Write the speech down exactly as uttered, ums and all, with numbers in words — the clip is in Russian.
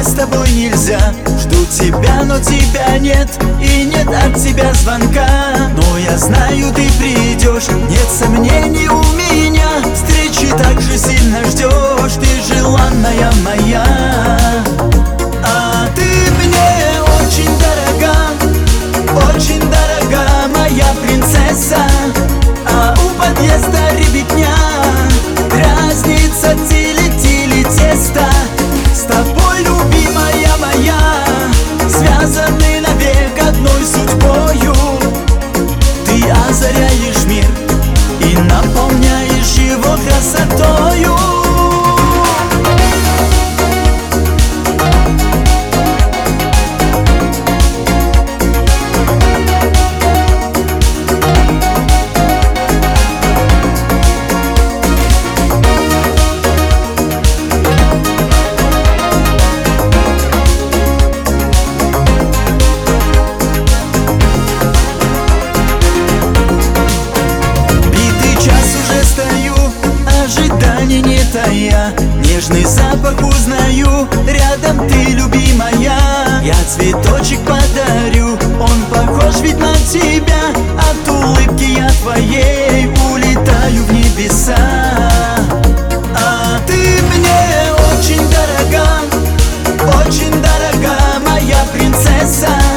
с тобой нельзя. Жду тебя, но тебя нет, и нет от тебя звонка. Но я знаю, ты придешь, нет сомнений у меня. Встречи так же сильно ждешь, ты желанная моя. А ты мне очень дорога, очень дорога, моя принцесса. А у подъезда ребятня дразнится тили-тили тесто. С тобой, любимая моя, связаны навек одной судьбою. Ты озаряешь мир и наполняешь его красотою. Не тая, нежный запах узнаю, рядом ты, любимая. Я цветочек подарю, он похож ведь на тебя. От улыбки я твоей улетаю в небеса. А ты мне очень дорога, очень дорога, моя принцесса.